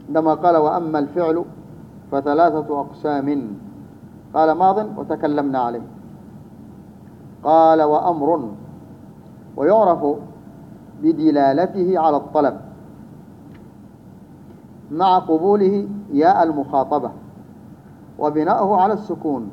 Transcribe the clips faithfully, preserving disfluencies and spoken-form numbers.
عندما قال وأما الفعل فثلاثة أقسام، قال ماض وتكلمنا عليه. قال وأمر، ويعرف بدلالته على الطلب مع قبوله ياء المخاطبة وبناؤه على السكون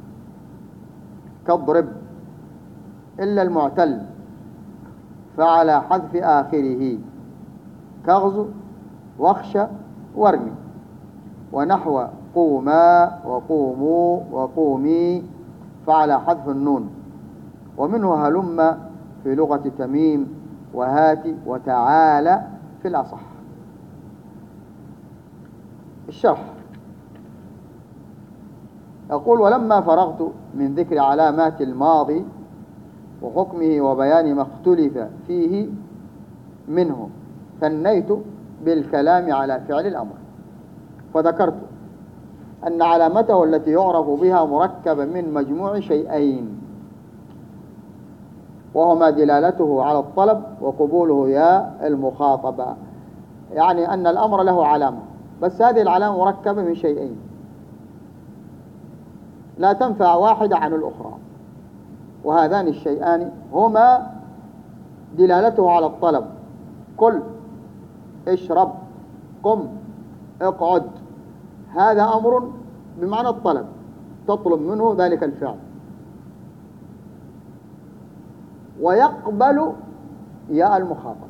كاضرب إلا المعتل، فعلى حذف آخره كاغزو واخشى وارمي، ونحو قوما وقوموا وقومي فعلى حذف النون. ومنه هلم في لغة تميم وهات وتعالى في الأصح. الشرح يقول ولما فرغت من ذكر علامات الماضي وحكمه وبيان ما اختلف فيه منه ثنيت بالكلام على فعل الأمر، فذكرت أن علامته التي يعرف بها مركبة من مجموع شيئين، وهما دلالته على الطلب وقبوله يا المخاطبة. يعني أن الأمر له علامة، بس هذه العلامة مركبة من شيئين لا تنفع واحدة عن الأخرى، وهذان الشيئان هما دلالته على الطلب، كل، اشرب، قم، اقعد، هذا أمر بمعنى الطلب، تطلب منه ذلك الفعل. ويقبل ياء المخاطبة،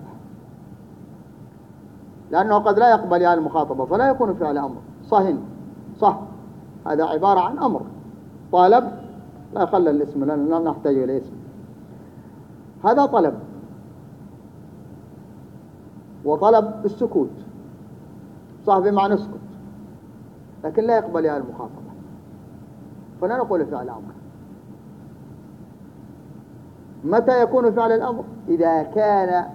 لأنه قد لا يقبل ياء المخاطبة فلا يكون فعل أمر. صهن، صح، هذا عبارة عن أمر. طالب لا خلى الاسم لأننا لا نحتاج إلى اسم، هذا طلب، وطلب السكوت صح بمعنى اسكت، لكن لا يقبل ياء المخاطبة، فلا نقول فعل أمر. متى يكون فعل الأمر؟ إذا كان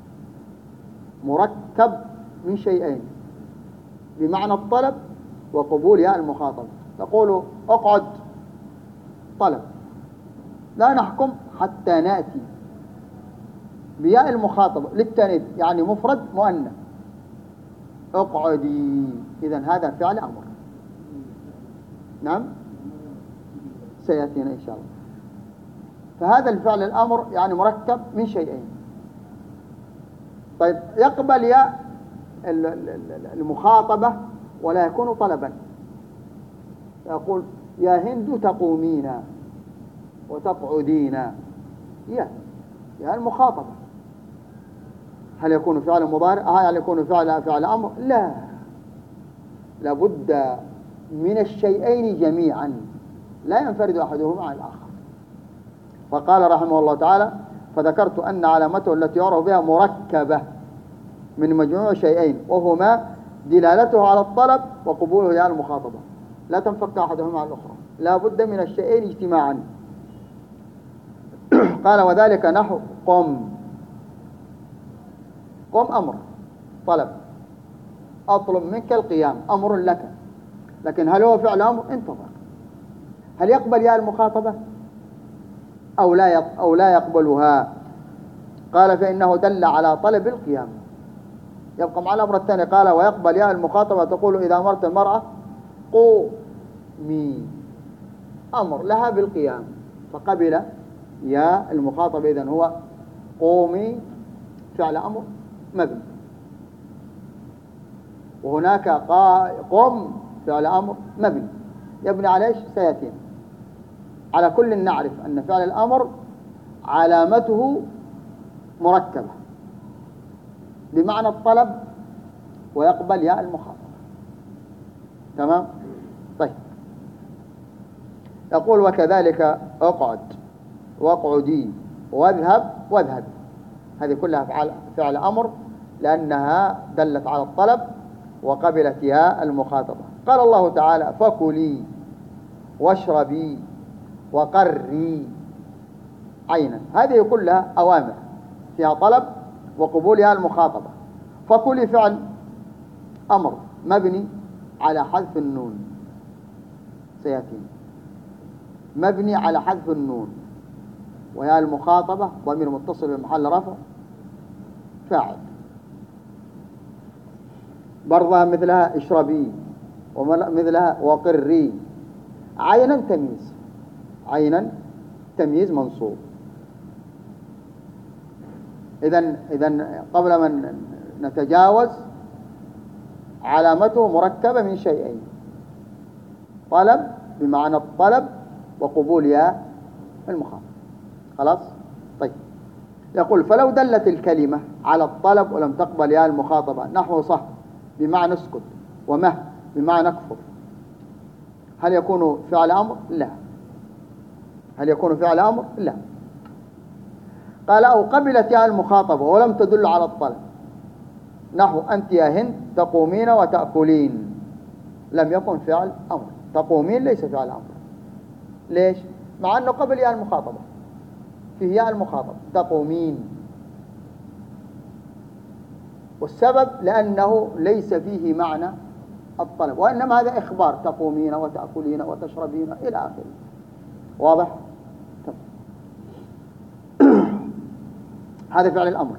مركب من شيئين بمعنى الطلب وقبول ياء المخاطبة. تقول اقعد، طلب، لا نحكم حتى نأتي بياء المخاطبة للتانيث، يعني مفرد مؤنث، اقعدي، إذن هذا فعل أمر. نعم سيأتينا إن شاء الله. فهذا الفعل الأمر يعني مركب من شيئين. طيب يقبل ياء المخاطبة ولا يكون طلبا، يقول يا هند تقومين وتقعدين، يا يا المخاطبة. هل يكون فعل مضارع؟ هل يكون فعل فعل أمر؟ لا، لابد من الشيئين جميعا، لا ينفرد أحدهما عن الآخر. فقال رحمه الله تعالى فذكرت أن علامته التي يعرف بها مركبة من مجموع شيئين، وهما دلالته على الطلب وقبوله ياء المخاطبة، لا تنفك أحدهما عن الأخرى، لا بد من الشيئين اجتماعا. قال وذلك نحو قم، قم أمر طلب، أطلب منك القيام، أمر لك، لكن هل هو فعل أمر؟ انتظر. هل يقبل ياء المخاطبة أو لا أو لا يقبلها؟ قال فإنه دل على طلب القيام. يبقى مع الأمر الثاني قال ويقبل ياء المخاطبة، تقول إذا أمرت المرأة قومي، أمر لها بالقيام، فقبل ياء المخاطبة، إذن هو قومي فعل أمر مبني. وهناك قم فعل أمر مبني، يبني على ايش؟ سيأتينا. على كل نعرف أن فعل الأمر علامته مركبة بمعنى الطلب ويقبل ياء المخاطبة. تمام؟ طيب يقول وكذلك اقعد واقعدي واذهب واذهبي، هذه كلها فعل, فعل أمر لأنها دلت على الطلب وقبلت ياء المخاطبة. قال الله تعالى فكلي واشربي وقري عينا، هذه كلها أوامر فيها طلب وقبول ياء المخاطبة. فكلي فعل أمر مبني على حذف النون، سيأتي مبني على حذف النون، وياء المخاطبة ضمير متصل بمحل رفع فاعل. برضها مثلها اشربي، ومثلها وقري. عينا تمييز، عينا تمييز منصوب. إذن إذن قبل ما نتجاوز، علامته مركبة من شيئين: طلب بمعنى الطلب، وقبول ياء المخاطب. خلاص؟ طيب، يقول: فلو دلت الكلمة على الطلب ولم تقبل ياء المخاطبة، نحو صح بمعنى اسكت، ومه بمعنى اكفر، هل يكون فعل أمر؟ لا. هل يكون فعل أمر؟ لا. قال: أو قبلت ياء المخاطبة ولم تدل على الطلب، نحو أنت يا هند تقومين وتأكلين، لم يكن فعل أمر. تقومين ليس فعل أمر. ليش؟ مع أنه قبل ياء المخاطبة، فيه ياء المخاطبة تقومين، والسبب لأنه ليس فيه معنى الطلب، وإنما هذا إخبار: تقومين وتأكلين وتشربين إلى آخره. واضح؟ هذا فعل الأمر.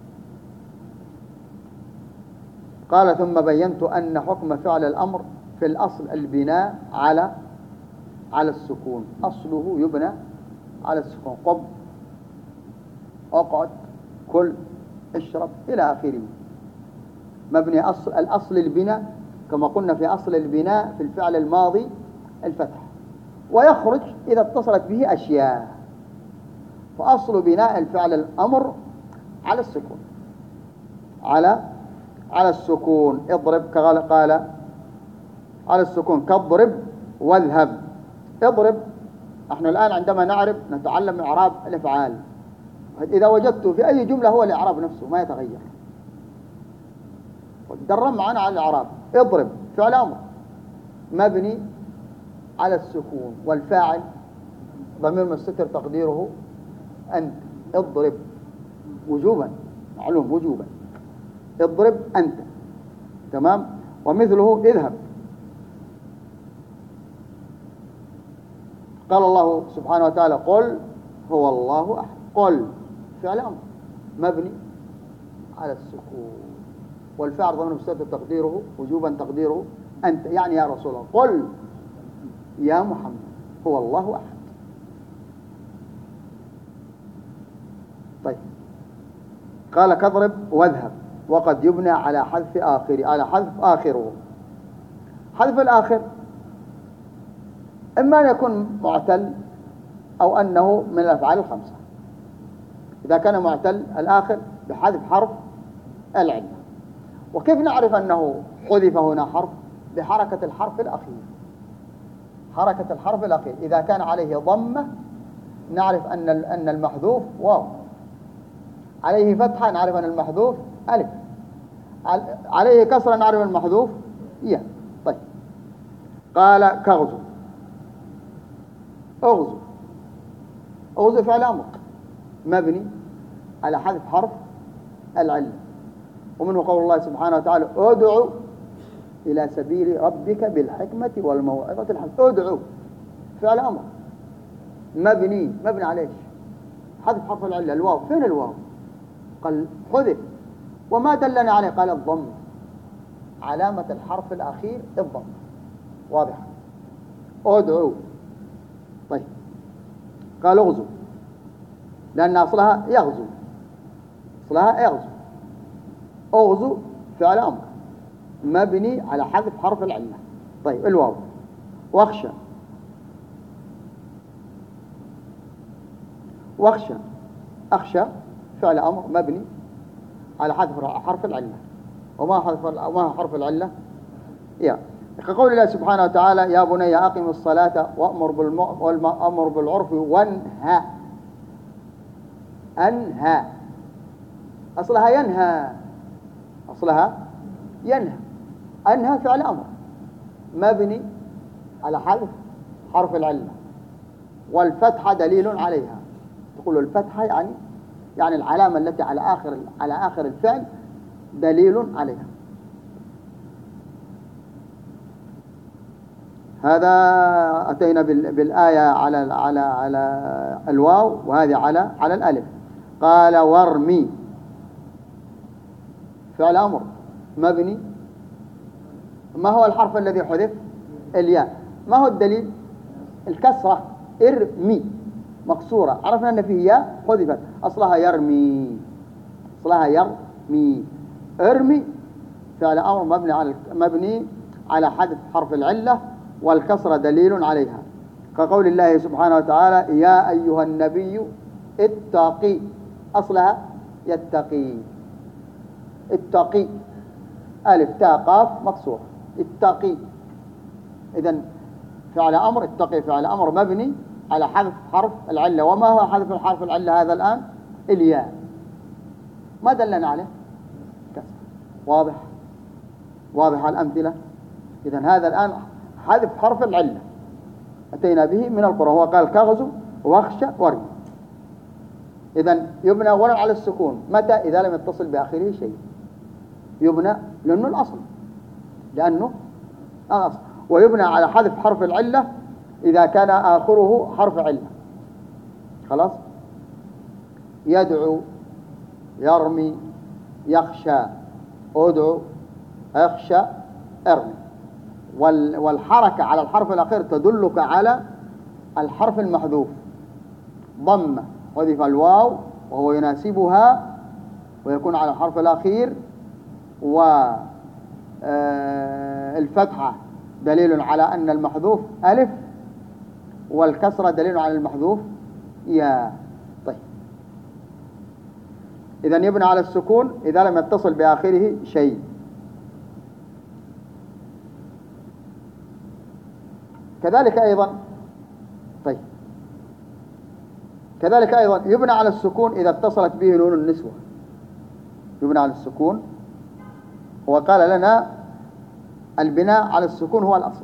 قال: ثم بينت أن حكم فعل الأمر في الأصل البناء على على السكون. أصله يبنى على السكون: قم، اقعد، كل، اشرب إلى آخره. مبني أصل الأصل البناء، كما قلنا في أصل البناء في الفعل الماضي الفتح، ويخرج إذا اتصلت به أشياء. فأصل بناء الفعل الأمر على السكون، على على السكون. اضرب، قال قال على السكون: كاضرب واذهب. اضرب، احنا الآن عندما نعرب نتعلم إعراب الأفعال. إذا وجدت في أي جملة هو الإعراب نفسه ما يتغير، درم معنا على الإعراب. اضرب فعل أمر مبني على السكون، والفاعل ضمير مستتر تقديره أنت. اضرب وجوبا، معلوم وجوبا، اضرب أنت. تمام. ومثله اذهب. قال الله سبحانه وتعالى: قل هو الله أحد. قل فعل أمر مبني على السكون، والفعل ضمير مستتر تقديره وجوبا تقديره أنت، يعني يا رسول الله. قل يا محمد هو الله أحد. طيب، قال: كاضرب واذهب، وقد يبنى على حذف آخر على حذف آخره. حذف الآخر إما أن يكون معتل، أو أنه من الأفعال الخمسة. إذا كان معتل الآخر بحذف حرف العلة. وكيف نعرف أنه حذف هنا حرف؟ بحركة الحرف الأخير. حركة الحرف الأخير إذا كان عليه ضمة نعرف أن أن المحذوف واو، عليه فتحة نعرف أن المحذوف ألف، عليه كسرة نعرف المحذوف ياء. طيب، قال: كغزو. اغزو، اغزو فعل أمر مبني على حذف حرف العلة. ومنه قول الله سبحانه وتعالى: ادعو إلى سبيل ربك بالحكمة والموعظة الحسنة. ادعو فعل أمر مبني مبني عليه حذف حرف العلة الواو. فين الواو؟ قال حذف. وما دلنا عليه؟ قال الضم، علامة الحرف الأخير الضم. واضح؟ ادعو. طيب، قال اغزو، لأن أصلها يغزو، أصلها يغزو. اغزو فعل أمر مبني على حذف حرف العلة. طيب، الواو. واخشى، واخشى، أخشى فعل أمر مبني على حذف حرف العلة. وما حرف وما حرف العلة؟ يا كقول الله سبحانه وتعالى: يا بني أقم الصلاة وأمر بالأمر بالعرف وانهى. أنهى أصلها ينهى، أصلها ينهى. أنهى فعل أمر مبني على حذف حرف العلة، والفتحة دليل عليها. تقول الفتحة يعني يعني العلامة التي على آخر على آخر الفعل دليل عليها. هذا أتينا بالآية على على على الواو، وهذه على على الألف. قال: وارمي فعل أمر مبني ما هو الحرف الذي حذف؟ الياء. ما هو الدليل؟ الكسرة، ارمي مكسورة، عرفنا أن فيه ياء حذفت، أصلها يرمي، أصلها يرمي. ارمي فعل أمر مبني على مبني على حذف حرف العلة، والكسرة دليل عليها، كقول الله سبحانه وتعالى يا أيها النبي اتقي، أصلها يتقي، اتقي، ألف تاء قاف مكسور، اتقي. إذن فعل أمر، اتقي فعل أمر مبني على حذف حرف العلة. وما هو حذف الحرف العلة هذا الآن؟ الياء. ما دلنا عليه؟ كسر. واضح؟ واضح الأمثلة؟ إذن هذا الآن حذف حرف العلة أتينا به من القرآن، هو قال كغزو واخشى ورمي. إذن يبنى أولا على السكون، متى؟ إذا لم يتصل بآخره شيء يبنى، لأنه الأصل، لأنه الأصل. ويبنى على حذف حرف العلة إذا كان آخره حرف علة. خلاص؟ يدعو، يرمي، يخشى، أدعو، أخشى، ارمي. والحركة على الحرف الأخير تدلك على الحرف المحذوف، ضمة حذف الواو وهو يناسبها ويكون على الحرف الأخير، والفتحة دليل على أن المحذوف ألف، والكسرة دليل على المحذوف يا. طيب، إذن يبنى على السكون إذا لم يتصل بآخره شيء. كذلك أيضا طيب كذلك أيضا يبنى على السكون إذا اتصلت به نون النسوة. يبنى على السكون، وقال لنا البناء على السكون هو الأصل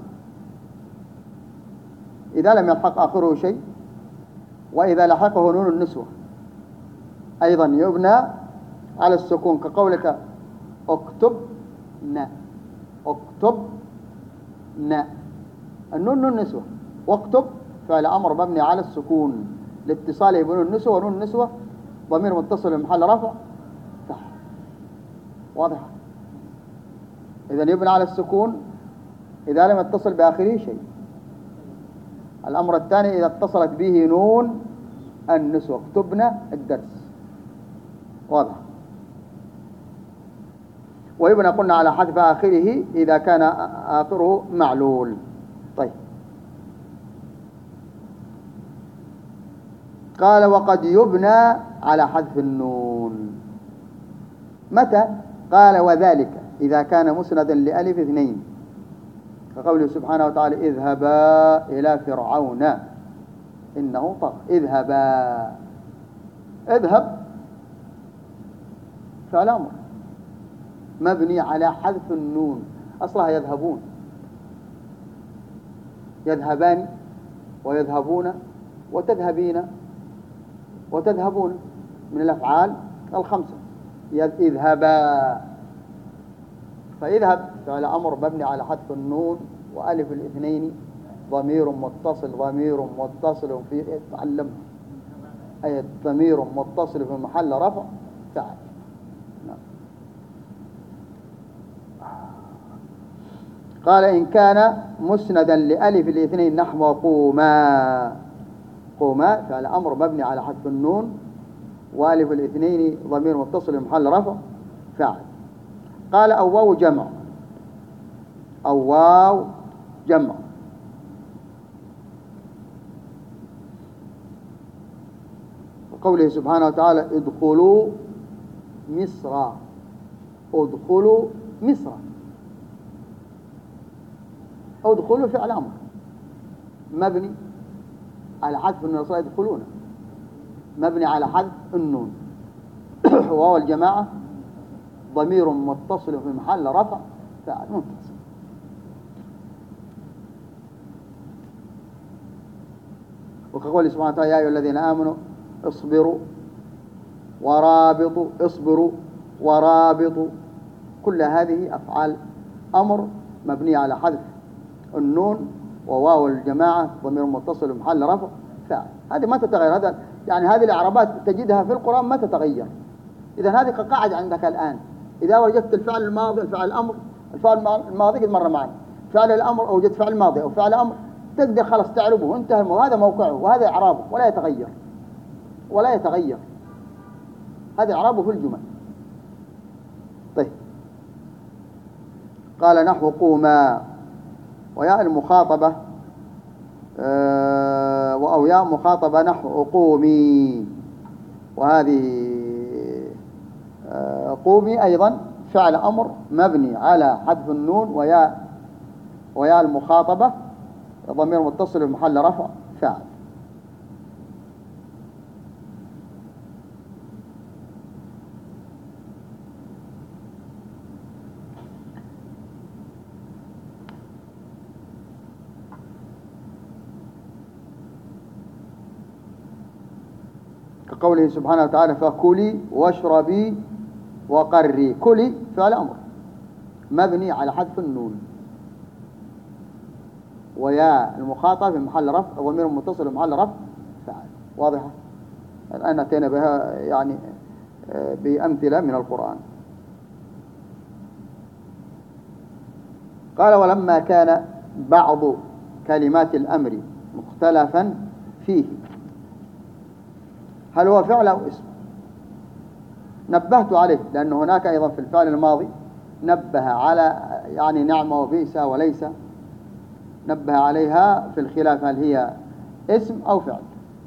إذا لم يلحق آخره شيء، وإذا لحقه نون النسوة أيضا يبنى على السكون، كقولك اكتب نا، اكتب نا، النون نون النسوة، واكتب فعل أمر مبني على السكون لاتصاله بنون النسوة، ونون النسوة ضمير متصل بمحل رفع صح. واضح؟ إذن يبنى على السكون إذا لم يتصل بآخره شيء. الأمر الثاني إذا اتصلت به نون النسوة، اكتبنا الدرس. واضح؟ ويبنى قلنا على حذف آخره إذا كان آخره معلول. طيب، قال وقد يبنى على حذف النون. متى؟ قال وذلك إذا كان مسندا لألف اثنين، كقوله سبحانه وتعالى اذهبا إلى فرعون إنه طغى. اذهبا، اذهب فعل أمر مبني على حذف النون، أصلها يذهبون، يذهبان ويذهبون وتذهبين وتذهبون من الأفعال الخمسة. اذهبا، فاذهب فعل أمر مبني على حذف النون، وألف الاثنين ضمير متصل، ضمير متصل في تعلم أي ضمير متصل في محل رفع فعل. قال إن كان مسندا لألف الاثنين نحو قوما، قوما فعل أمر مبني على حذف النون، وألف الاثنين ضمير متصل في محل رفع فعل. قال أو واو جمع، أو واو جمع، وقوله سبحانه وتعالى ادخلوا مصر، ادخلوا مصر، ادخلوا فعل أمر مبني على حذف النون، يدخلون مبني على حذف النون، واو الجماعة ضمير متصل في محل رفع فعل متصل. وكقول سبحانه وتعالى يا أيها الذين آمنوا اصبروا ورابطوا، اصبروا ورابطوا، كل هذه أفعال أمر مبنية على حذف النون، وواو الجماعة ضمير متصل في محل رفع فعل. هذه ما تتغير، هذا يعني هذه الإعرابات تجدها في القرآن ما تتغير. إذا هذه قاعدة عندك الآن، إذا وجدت الفعل الماضي الفعل الأمر الفعل الماضي قد مر معنا، فعل الأمر أوجد فعل ماضي أو فعل أمر تقدر خلاص تعربه وانتهى، وهذا موقعه وهذا إعرابه ولا يتغير ولا يتغير، هذا إعرابه في الجمل. طيب قال نحو قوما، وياء المخاطبة أه أو ياء مخاطبة نحو قومي، وهذه أه قومي أيضا فعل أمر مبني على حذف النون، وياء وياء المخاطبة ضمير متصل في محل رفع فاعل. كقوله سبحانه وتعالى فكلي واشربي وقري. كلي فعل أمر مبني على حذف النون، ويا المخاطب في محل رفع ضمير متصل في محل رفع فاعل. واضحة؟ الآن أتينا بها يعني بأمثلة من القرآن. قال ولما كان بعض كلمات الأمر مختلفا فيه، هل هو فعل أو اسم؟ نبهت عليه لأن هناك أيضا في الفعل الماضي نبه على يعني نعمة وبئس وليس، نبه عليها في الخلاف هل هي اسم أو فعل.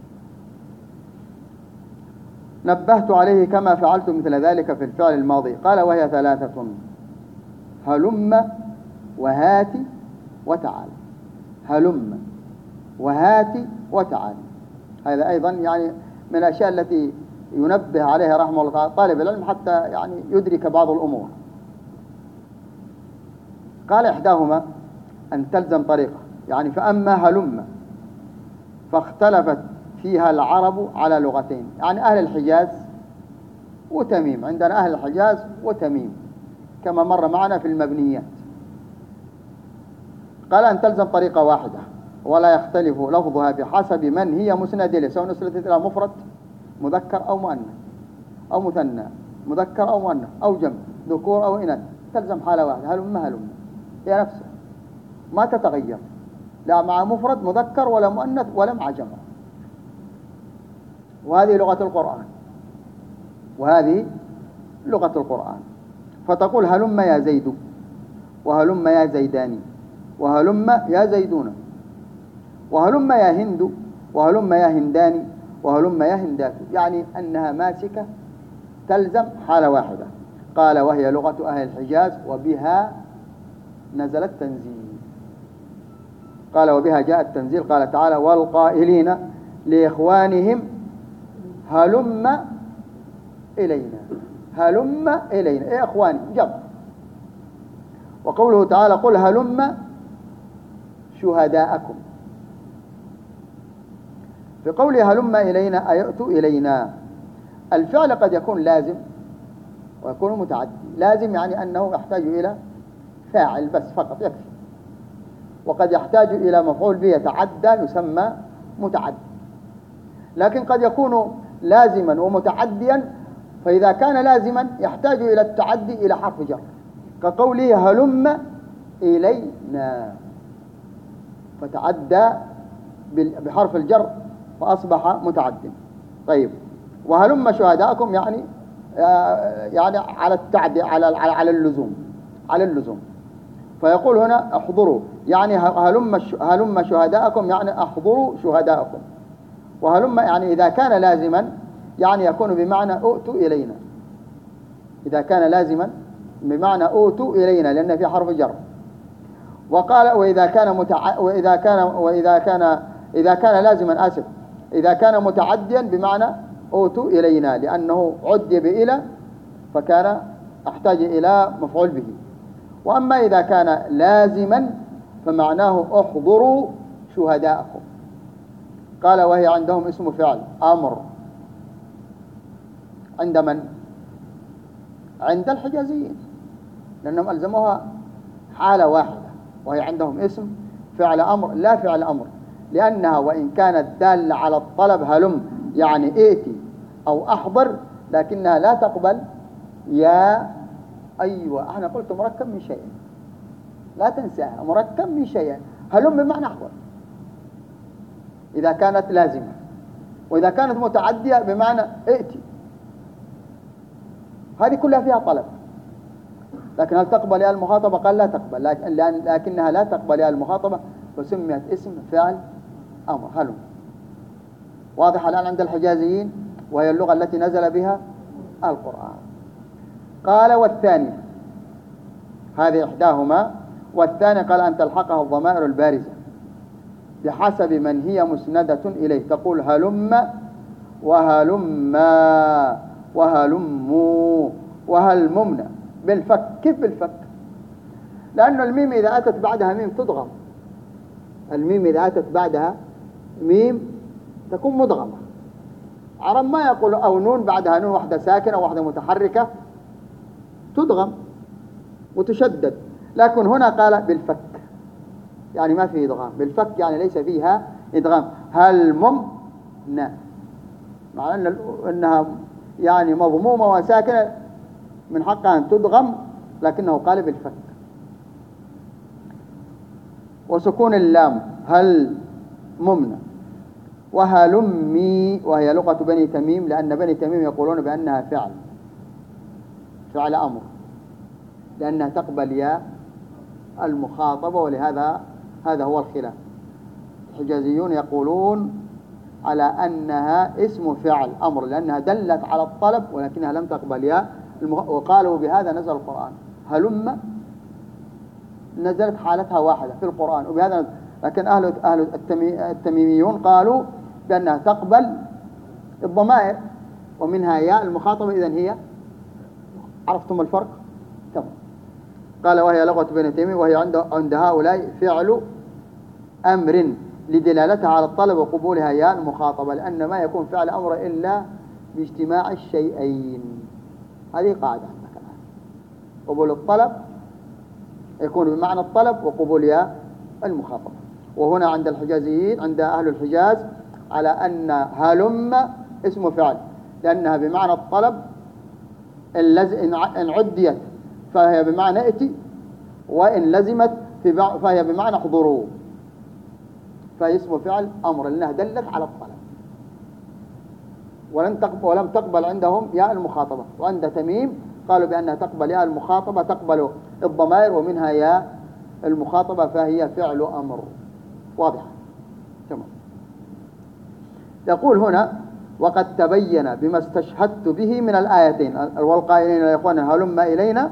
نبهت عليه كما فعلت مثل ذلك في الفعل الماضي. قال وهي ثلاثة: هلم وهات وتعال. هلم وهات وتعال، هذا أيضا يعني من الأشياء التي ينبه عليها رحمه الله تعالى طالب العلم حتى يعني يدرك بعض الأمور. قال إحداهما أن تلزم طريقة، يعني فأما هلم فاختلفت فيها العرب على لغتين، يعني أهل الحجاز وتميم، عندنا أهل الحجاز وتميم كما مر معنا في المبنيات. قال أن تلزم طريقة واحدة ولا يختلف لفظها بحسب من هي مسند إليه، سواء نسبت إلى مفرد مذكر أو مؤنث أو مثنى مذكر أو مؤنث أو جمع ذكور أو إناث، تلزم حالة واحدة هلم هلم، هي نفسها ما تتغير لا مع مفرد مذكر ولا مؤنث ولا مع جمع. وهذه لغة القرآن، وهذه لغة القرآن. فتقول هلم يا زيد، وهلم يا زيداني، وهلم يا زيدون، وهلم يا هند، وهلم يا هنداني، وهلم يا هندات، يعني أنها ماسكة تلزم حالة واحدة. قال وهي لغة أهل الحجاز وبها نزل التنزيل. قال وبها جاء التنزيل. قال تعالى والقائلين لإخوانهم هلم إلينا. هلم إلينا إيه أخواني جمع. وقوله تعالى قل هلم شهداءكم. في قوله هلم إلينا أيأتوا إلينا، الفعل قد يكون لازم ويكون متعدي. لازم يعني أنه يحتاج إلى فاعل بس فقط يكفي، وقد يحتاج إلى مفعول به يتعدى يسمى متعدي. لكن قد يكون لازما ومتعديا، فإذا كان لازما يحتاج إلى التعدي إلى حرف جر، كقوله هلم إلينا فتعدى بحرف الجر فأصبح متعد. طيب وهلم شهداءكم يعني يعني على التعدي على على اللزوم على اللزوم. فيقول هنا احضروا، يعني هلم هلم شهداءكم يعني احضروا شهداءكم. وهلم يعني إذا كان لازما يعني يكون بمعنى ائتوا إلينا، إذا كان لازما بمعنى ائتوا إلينا لأن في حرف جر. وقال وإذا كان متع... وإذا كان وإذا كان إذا كان لازما آسف إذا كان متعديا بمعنى ائتوا إلينا لأنه عدي بإلى فكان احتاج إلى مفعول به. وأما إذا كان لازما فمعناه احضروا شهداءكم. قال وهي عندهم اسم فعل أمر. عند من؟ عند الحجازيين، لأنهم ألزموها حالة واحدة، وهي عندهم اسم فعل أمر لا فعل أمر، لأنها وإن كانت دالة على الطلب هلم يعني ائتي أو أحضر، لكنها لا تقبل يا أيوة. أنا قلت مركب من شيء لا تنساها، مركب من شيئين. هلم بمعنى احضر إذا كانت لازمة، وإذا كانت متعدية بمعنى ائتي. هذه كلها فيها طلب. لكن هل تقبل يا المخاطبة؟ قال لا تقبل، لكنها لا تقبل يا المخاطبة فسميت اسم فعل أمر. هلم واضحة الآن عند الحجازيين، وهي اللغة التي نزل بها القرآن. قال والثاني، هذه إحداهما. والثاني قال أن تلحقها الضمائر البارزة بحسب من هي مسندة إليه، تقول هلم وهلما وهلموا وهلممنا بالفك. كيف بالفك؟ لأن الميم إذا أتت بعدها ميم تضغم. الميم إذا أتت بعدها ميم تكون مدغمة. عرب ما يقول أو نون بعدها نون واحدة ساكنة وواحدة متحركة تدغم وتشدد، لكن هنا قال بالفك، يعني ما فيه إدغام. بالفك يعني ليس فيها إدغام. هل ممنا، مع أن أنها يعني مضمومة وساكنة من حقها أن تدغم، لكنه قال بالفك. وسكون اللام هل ممنا. وهلمي، وهي لغة بني تميم، لأن بني تميم يقولون بأنها فعل فعل أمر، لأنها تقبل يا المخاطبة، ولهذا هذا هو الخلاف. الحجازيون يقولون على أنها اسم فعل أمر لأنها دلت على الطلب ولكنها لم تقبل يا المخ... وقالوا بهذا نزل القرآن. هلم نزلت حالتها واحدة في القرآن وبهذا نزل. لكن أهل أهل التمي... التميميون قالوا بأنها تقبل الضمائر ومنها ياء المخاطبة، إذن هي. عرفتم الفرق؟ تمام. قال وهي لغة بني تيمية، وهي عند عند هؤلاء فعل أمر لدلالتها على الطلب وقبولها ياء المخاطبة، لأن ما يكون فعل أمر إلا باجتماع الشيئين. هذه قاعدة عندك الآن. قبول الطلب يكون بمعنى الطلب وقبول ياء المخاطبة. وهنا عند الحجازيين، عند أهل الحجاز، على أن هلم اسم فعل لأنها بمعنى الطلب، إن عديت فهي بمعنى ائتي، وإن لزمت فهي بمعنى احضروا، فهي اسم فعل أمر لأنها دلت على الطلب. ولن تقبل ولم تقبل عندهم ياء المخاطبة. وعند تميم قالوا بأنها تقبل ياء المخاطبة، تقبل الضمائر ومنها ياء المخاطبة، فهي فعل أمر. واضح؟ تمام. يقول هنا وقد تبين بما استشهدت به من الآيتين، والقائلين يا إخوانا هلم إلينا،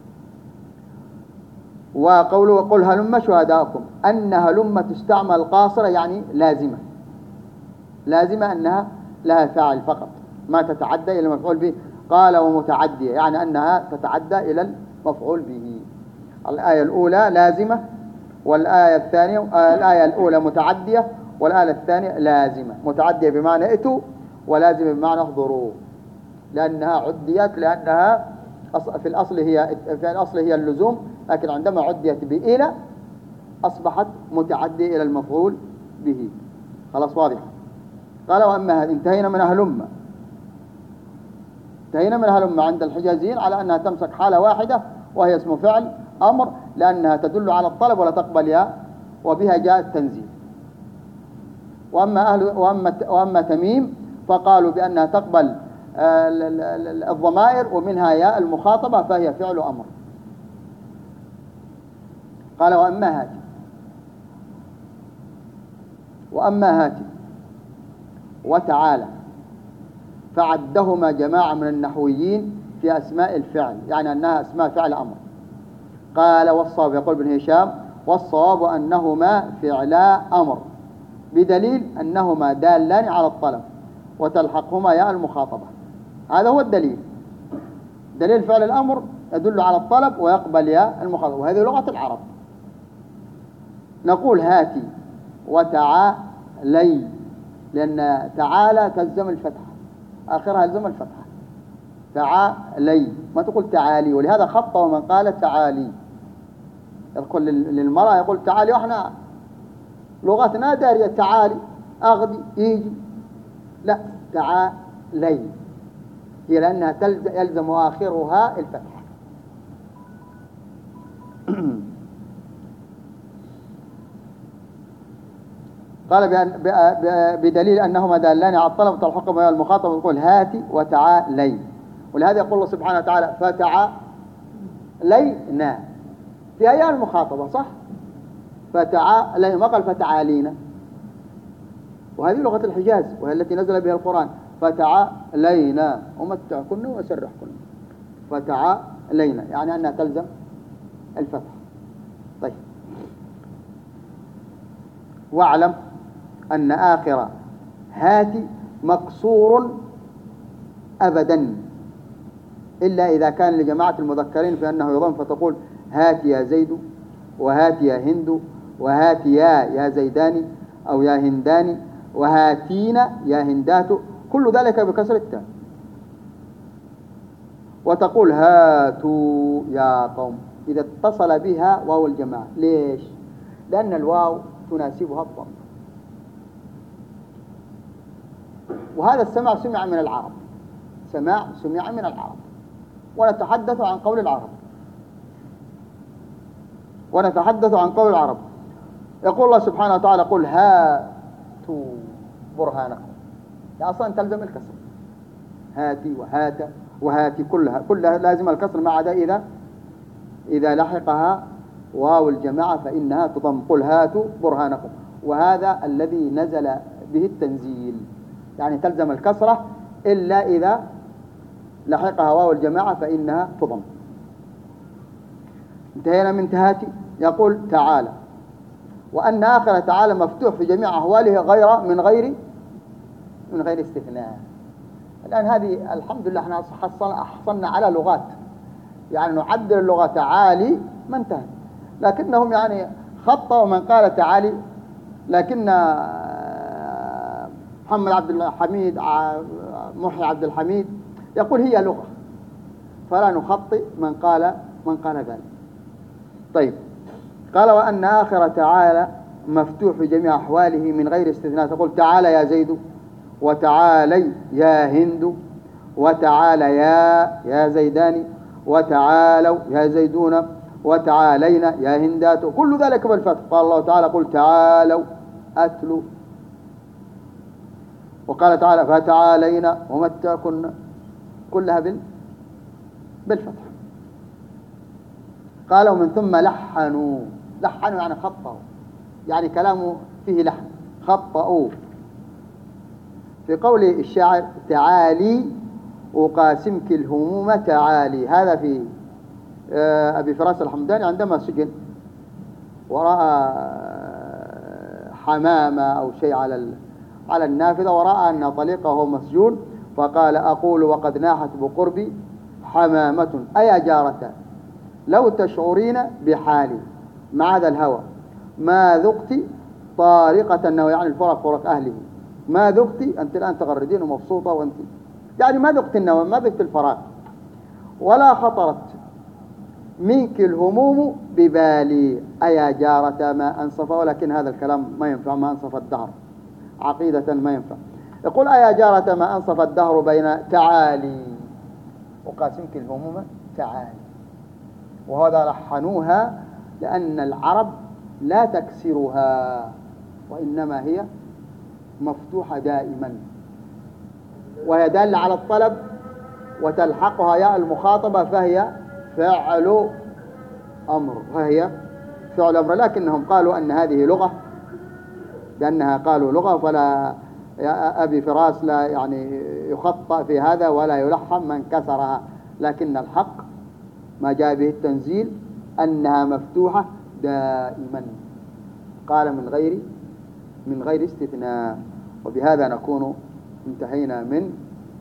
وقوله وقل هلم شهداءكم، أن هلم تستعمل قاصرة يعني لازمة، لازمة أنها لها فاعل فقط ما تتعدى إلى المفعول به. قال ومتعدية يعني أنها تتعدى إلى المفعول به. الآية الأولى لازمة، والآية الثانية آه الآية الأولى متعدية، والآية الثانية لازمة. متعدية بمعنى ائتوا، ولازمة بمعنى احضروا، لأنها عديت، لأنها في الأصل هي في الأصل هي اللزوم، لكن عندما عديت بإلى أصبحت متعدية إلى المفعول به. خلاص واضح. قال وأما انتهينا من هلم، انتهينا من هلم عند الحجازيين على أنها تمسك حالة واحدة وهي اسم فعل أمر، لأنها تدل على الطلب ولا تقبل ياء، وبها جاء التنزيل. وأما أهل وأما وأما تميم فقالوا بأنها تقبل الضمائر ومنها ياء المخاطبة، فهي فعل أمر. قال وأما هاتي، وأما هاتي وتعالى فعدهما جماعة من النحويين في أسماء الفعل، يعني أنها أسماء فعل أمر. قال والصواب، يقول ابن هشام والصواب أنهما فعلا أمر بدليل أنهما دالان على الطلب وتلحقهما ياء المخاطبة. هذا هو الدليل. دليل فعل الأمر يدل على الطلب ويقبل ياء المخاطبة، وهذه لغة العرب. نقول هاتي وتعالي، لأن تعالى تلزم الفتحة، آخرها يلزم الفتحة. تعالي، ما تقول تعالي. ولهذا خطأ من قال تعالي، يقول للمرأة يقول تعالي، وإحنا لغتنا دارية تعالي أغدي يجي، لا تعالي هي لأنها يلزم آخرها الفتحة. قال بأن بدليل أنهما دالان على الطلب والحكم والمخاطبة، يقول هاتي وتعالي، ولهذا يقول الله سبحانه وتعالى فتعالينا في أيام المخاطبة، صح؟ فتعالي، ما قال فتعالينا، وهذه لغة الحجاز وهي التي نزل بها القرآن. فتعالينا أمتعكن وأسرحكن، فتعالينا يعني أنها تلزم الفتح. طيب، واعلم أن آخر هاتي مكسور أبدا، إلا إذا كان لجماعة المذكرين فإنه يضم، فتقول هاتي يا زيد، وهاتي يا هند، وهاتي يا يا زيدان أو يا هندان، وهاتينا يا هندات، كل ذلك بكسر التاء. وتقول هاتوا يا قوم إذا اتصل بها واو الجماعة. ليش؟ لأن الواو تناسبها الضم، وهذا السمع سمع من العرب، سماع سمع من العرب، ونتحدث عن قول العرب، ونتحدث عن قول العرب. يقول الله سبحانه وتعالى قل هاتوا برهانكم، أصلا تلزم الكسر، هاتي وهات وهاتي كلها كلها لازم الكسر، ما عدا إذا إذا لحقها واو الجماعة فإنها تضم. قل هاتوا برهانكم، وهذا الذي نزل به التنزيل، يعني تلزم الكسرة إلا إذا لحقها واو الجماعة فإنها تضم. انتهينا من تهاتي. يقول تعالى، وأن آخر تعالى مفتوح في جميع أحواله غير من غير من غير استثناء. الآن هذه الحمد لله احنا حصلنا على لغات، يعني نعدل اللغة تعالي ما انتهت، لكنهم يعني خطأوا من قال تعالي، لكن محمد عبد الحميد محي عبد الحميد يقول هي لغة، فلا نخطئ من قال من قال ذلك. طيب، قال وأن آخر تعالى مفتوح في جميع أحواله من غير استثناء، تقول تعالى يا زيد، وتعالي يا هند، وتعالى يا يا زيدان، وتعالوا يا زيدون، وتعالينا يا هندات، كل ذلك بالفتح. قال الله تعالى قل تعالوا أتلوا، وقال تعالى فتعالينا ومتعكن، كلها بالفتح. قالوا من ثم لحنوا، لحنوا يعني خطأوا، يعني كلامه فيه لحن، خطأوا. في قول الشاعر تعالي أقاسمك الهموم تعالي، هذا في أبي فراس الحمداني عندما سجن ورأى حمامة أو شيء على على النافذة، ورأى أن طليقه مسجون، فقال أقول وقد ناحت بقربي حمامة أيا جارة لو تشعرين بحالي مع ذا الهوى ما ذقت طارقة، أنه يعني الفرق فرق أهله، ما ذقت أنت الآن تغردين ومبسوطة وأنت يعني ما ذقت النوى، ما ذقت الفراق، ولا خطرت منك الهموم ببالي أيا جارة ما أنصف، ولكن هذا الكلام ما ينفع، ما أنصف الدهر عقيدة ما ينفع. يقول أيا جارة ما أنصف الدهر بين تعالي أقاسمك الهموم تعالي، وهذا لحنوها لأن العرب لا تكسرها، وإنما هي مفتوحة دائما، وهي دالة على الطلب وتلحقها ياء المخاطبة فهي فعل أمر، وهي فعل أمر، لكنهم قالوا أن هذه لغة، لأنها قالوا لغة، فلا يا أبي فراس لا يعني يخطأ في هذا ولا يلحن من كسرها، لكن الحق ما جاء به التنزيل أنها مفتوحة دائما، قال من غير من غير استثناء. وبهذا نكون انتهينا من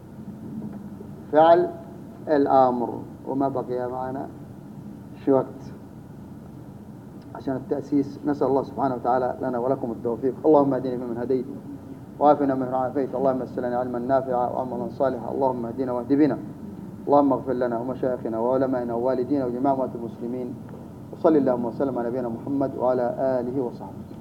فعل الأمر، وما بقي معنا شو وقت عشان التأسيس. نسأل الله سبحانه وتعالى لنا ولكم التوفيق. اللهم اهدنا فيمن هديت، وعافنا ممن عافيت، اللهم يسر لنا علما نافعا وعملا صالحا، اللهم اهدنا واهد بنا، اللهم اغفر لنا ومشايخنا وعلمائنا ووالدينا وجميع موتى المسلمين، وصلى اللهم وسلم على نبينا محمد وعلى آله وصحبه.